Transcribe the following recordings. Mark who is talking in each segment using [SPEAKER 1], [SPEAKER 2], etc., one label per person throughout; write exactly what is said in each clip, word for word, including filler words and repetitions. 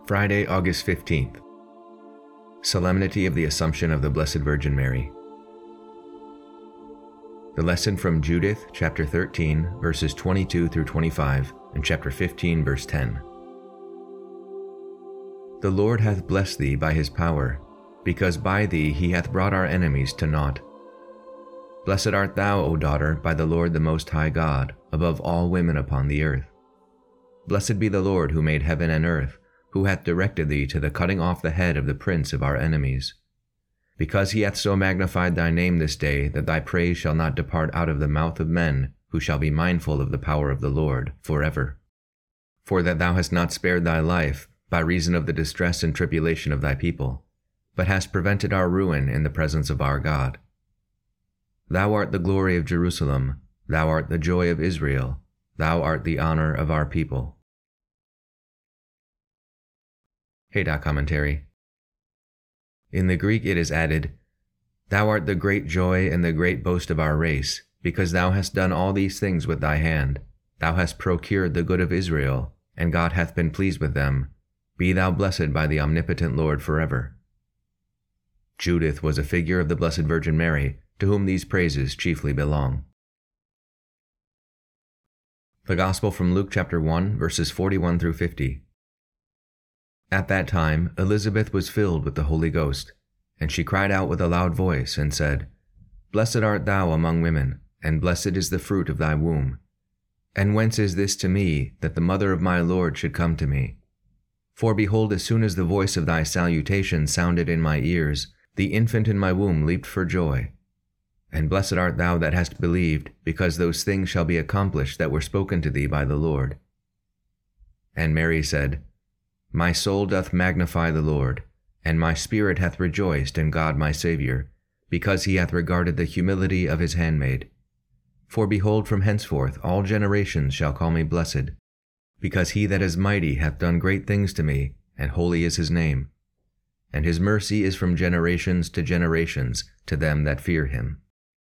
[SPEAKER 1] Friday, August fifteenth. Solemnity of the Assumption of the Blessed Virgin Mary. The lesson from Judith, chapter thirteen, verses twenty-two through twenty-five, and chapter fifteen, verse ten. The Lord hath blessed thee by his power, because by thee he hath brought our enemies to naught. Blessed art thou, O daughter, by the Lord the Most High God, above all women upon the earth. Blessed be the Lord who made heaven and earth, who hath directed thee to the cutting off the head of the prince of our enemies. Because he hath so magnified thy name this day, that thy praise shall not depart out of the mouth of men, who shall be mindful of the power of the Lord forever. For that thou hast not spared thy life, by reason of the distress and tribulation of thy people, but hast prevented our ruin in the presence of our God. Thou art the glory of Jerusalem, thou art the joy of Israel, thou art the honor of our people. Haydock Commentary. In the Greek it is added, Thou art the great joy and the great boast of our race, because thou hast done all these things with thy hand. Thou hast procured the good of Israel, and God hath been pleased with them. Be thou blessed by the omnipotent Lord forever. Judith was a figure of the Blessed Virgin Mary, to whom these praises chiefly belong. The Gospel from Luke chapter one, verses forty-one through fifty. At that time Elizabeth was filled with the Holy Ghost, and she cried out with a loud voice, and said, Blessed art thou among women, and blessed is the fruit of thy womb. And whence is this to me, that the mother of my Lord should come to me? For behold, as soon as the voice of thy salutation sounded in my ears, the infant in my womb leaped for joy. And blessed art thou that hast believed, because those things shall be accomplished that were spoken to thee by the Lord. And Mary said, My soul doth magnify the Lord, and my spirit hath rejoiced in God my Saviour, because he hath regarded the humility of his handmaid. For behold, from henceforth all generations shall call me blessed, because he that is mighty hath done great things to me, and holy is his name. And his mercy is from generations to generations to them that fear him.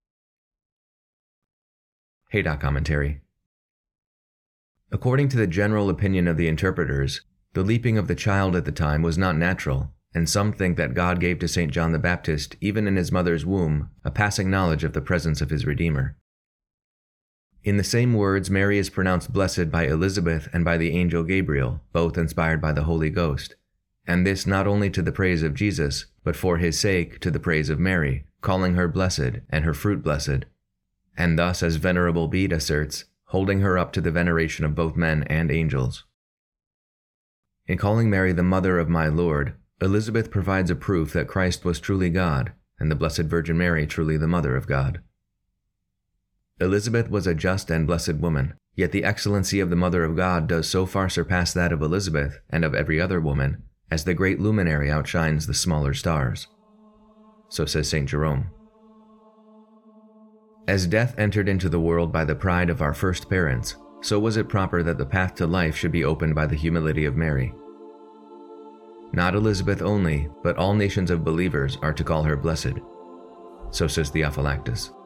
[SPEAKER 1] Haydock Commentary. According to the general opinion of the interpreters, the leaping of the child at the time was not natural, and some think that God gave to Saint John the Baptist, even in his mother's womb, a passing knowledge of the presence of his Redeemer. In the same words, Mary is pronounced blessed by Elizabeth and by the angel Gabriel, both inspired by the Holy Ghost, and this not only to the praise of Jesus, but for his sake to the praise of Mary, calling her blessed and her fruit blessed, and thus, as Venerable Bede asserts, holding her up to the veneration of both men and angels. In calling Mary the mother of my Lord, Elizabeth provides a proof that Christ was truly God, and the Blessed Virgin Mary truly the mother of God. Elizabeth was a just and blessed woman, yet the excellency of the Mother of God does so far surpass that of Elizabeth and of every other woman, as the great luminary outshines the smaller stars. So says Saint Jerome. As death entered into the world by the pride of our first parents, so was it proper that the path to life should be opened by the humility of Mary. Not Elizabeth only, but all nations of believers are to call her blessed. So says Theophylactus.